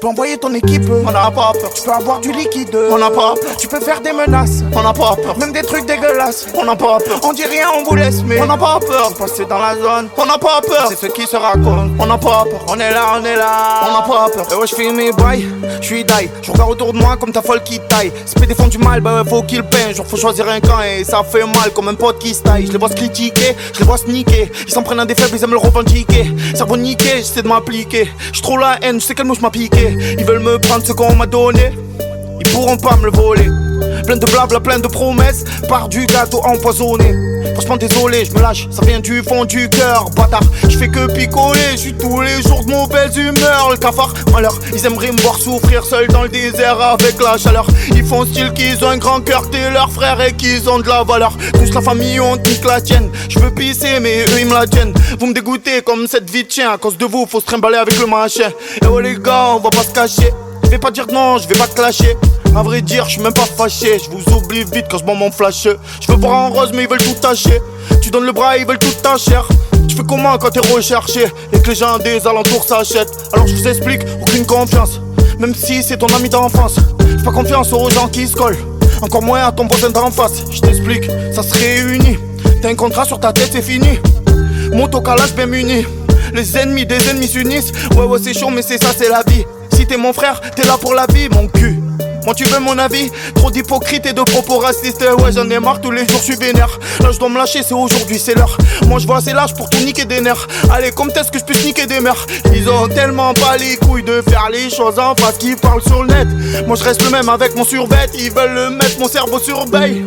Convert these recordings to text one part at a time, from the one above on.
peux envoyer ton équipe, on n'a pas peur. Tu peux avoir du liquide, on n'a pas peur. Tu peux faire des menaces, on n'a pas peur. Même des trucs dégueulasses, on n'a pas peur. On dit rien, on vous laisse, mais on n'a pas peur. Passer dans la zone, on n'a pas peur. C'est ce qui se raconte, on n'a pas peur. On est là, on n'a pas peur. Et ouais, je fais mes bails, je suis die. Je regarde autour de moi comme ta folle qui taille. Si peut défendre du mal, bah ouais, faut qu'il peine. Genre faut choisir un camp et ça fait mal comme un pote qui se taille. Je les vois se critiquer, je les vois se niquer. Ils s'en prennent à des faibles, ils aiment le revendiquer. Cerveau niqué, j'essaie de m'appliquer. J'suis trop la haine, je sais quelle mouche m'a piqué. Ils veulent me prendre ce qu'on m'a donné, ils pourront pas me le voler. Plein de blabla, plein de promesses, part du gâteau empoisonné. Franchement désolé, je me lâche, ça vient du fond du cœur, bâtard. Je fais que picoler, je suis tous les jours de mauvaise humeur. Le cafard, malheur, ils aimeraient me voir souffrir seul dans le désert avec la chaleur. Ils font style qu'ils ont un grand cœur, t'es leur frère et qu'ils ont de la valeur. Tous la famille, on nique la tienne. Je veux pisser mais eux ils me la tiennent. Vous me dégoûtez comme cette vie de chien, à cause de vous faut se trimballer avec le machin. Et oh les gars, on va pas se cacher. Je vais pas dire non, je vais pas clasher. À vrai dire, je suis même pas fâché. Je vous oublie vite quand je m'en flash. Je veux voir en rose mais ils veulent tout tâcher. Tu donnes le bras, ils veulent toute ta chair. Tu fais comment quand t'es recherché et que les gens des alentours s'achètent? Alors je vous explique, aucune confiance, même si c'est ton ami d'enfance. J'ai pas confiance aux gens qui se collent, encore moins à ton voisin d'en face. Je t'explique, ça se réunit. T'as un contrat sur ta tête, c'est fini. Monte au calage bien muni. Les ennemis des ennemis s'unissent. Ouais c'est chaud mais c'est ça, c'est la vie. Si t'es mon frère, t'es là pour la vie, mon cul. Moi tu veux mon avis? Trop d'hypocrite et de propos racistes. Ouais j'en ai marre, tous les jours je suis vénère. Là je dois me lâcher, c'est aujourd'hui, c'est l'heure. Moi je vois assez large pour tout niquer des nerfs. Allez, comme est-ce que je puisse niquer des mères? Ils ont tellement pas les couilles de faire les choses en face qu'ils parlent sur le net. Moi je reste le même avec mon survêt. Ils veulent le mettre, mon cerveau surveille.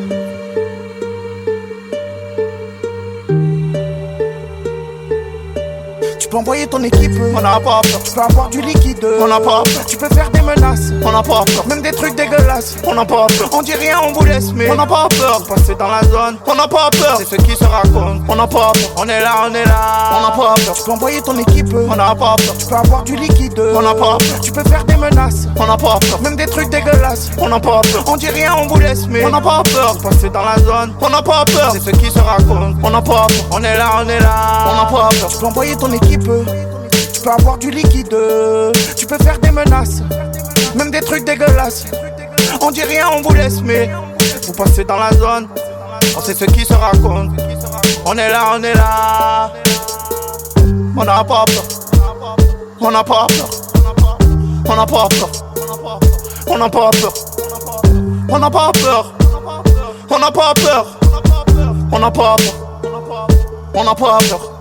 Tu peux envoyer ton équipe, on n'a pas peur. Tu peux avoir du liquide, on n'a pas peur. Tu peux faire des menaces, on n'a pas peur. Même des trucs dégueulasses, on n'a pas peur. On dit rien, on vous laisse, mais on n'a pas peur. Passer dans la zone, on n'a pas peur. C'est ce qui se raconte, on n'a pas peur. On est là, on n'a pas peur. Tu peux envoyer ton équipe, on n'a pas peur. Tu peux avoir du liquide, on n'a pas peur. Tu peux faire des menaces, on n'a pas peur. Même des trucs dégueulasses, on n'a pas peur. On dit rien, on vous laisse, mais on n'a pas peur. Passer dans la zone, on n'a pas peur. C'est ce qui se raconte, on n'a pas peur. On est là, on n'a pas peur. Tu peux envoyer ton équipe, tu peux avoir du liquide, tu peux faire des menaces, même des trucs dégueulasses. On dit rien, on vous laisse, mais vous passez dans la zone, on sait ce qui se raconte. On est là, on n'a pas peur. On n'a pas peur. On n'a pas peur. On n'a pas peur. On n'a pas peur. On n'a pas peur. On n'a pas peur. On n'a pas peur.